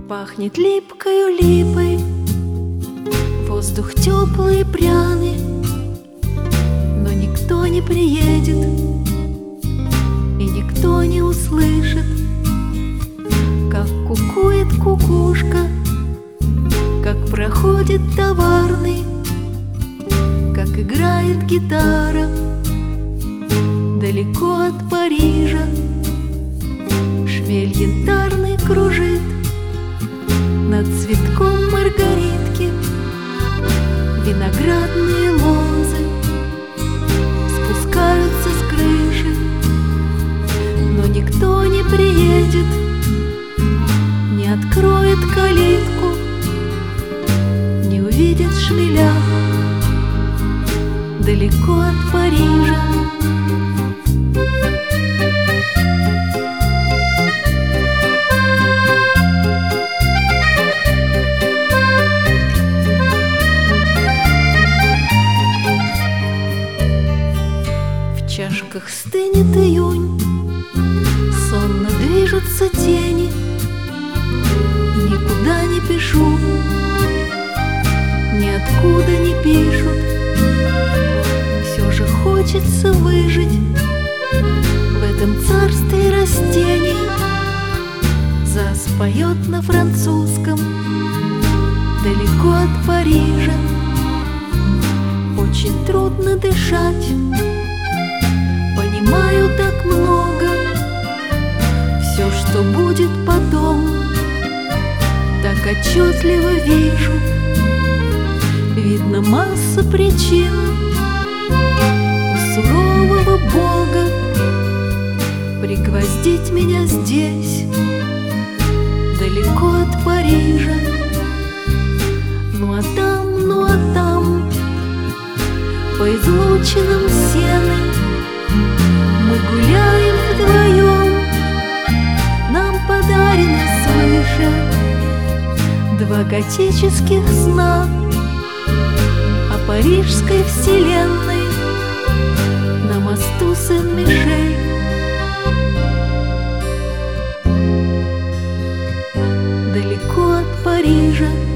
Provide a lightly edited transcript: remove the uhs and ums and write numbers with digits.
Пахнет липкою липой, воздух теплый и пряный, но никто не приедет и никто не услышит, как кукует кукушка, как проходит товарный, как играет гитара далеко от Парижа. Шмель янтарный кружит над цветком маргаритки, виноградные лозы спускаются с крыши, но никто не приедет, не откроет калитку, не увидит шмеля далеко от Парижа. В чашках стынет июнь, сонно движутся тени, и никуда не пишу, ниоткуда не пишут. Все же хочется выжить в этом царстве растений. Зас поет на французском далеко от Парижа. Очень трудно дышать, понимаю так много. Все, что будет потом, так отчетливо вижу. Видно масса причин у сурового Бога пригвоздить меня здесь, далеко от Парижа. Ну а там, по излучинам сены мы гуляем вдвоем. Нам подарены свыше два готических сна о парижской вселенной на мосту Сен-Мишель. Далеко от Парижа.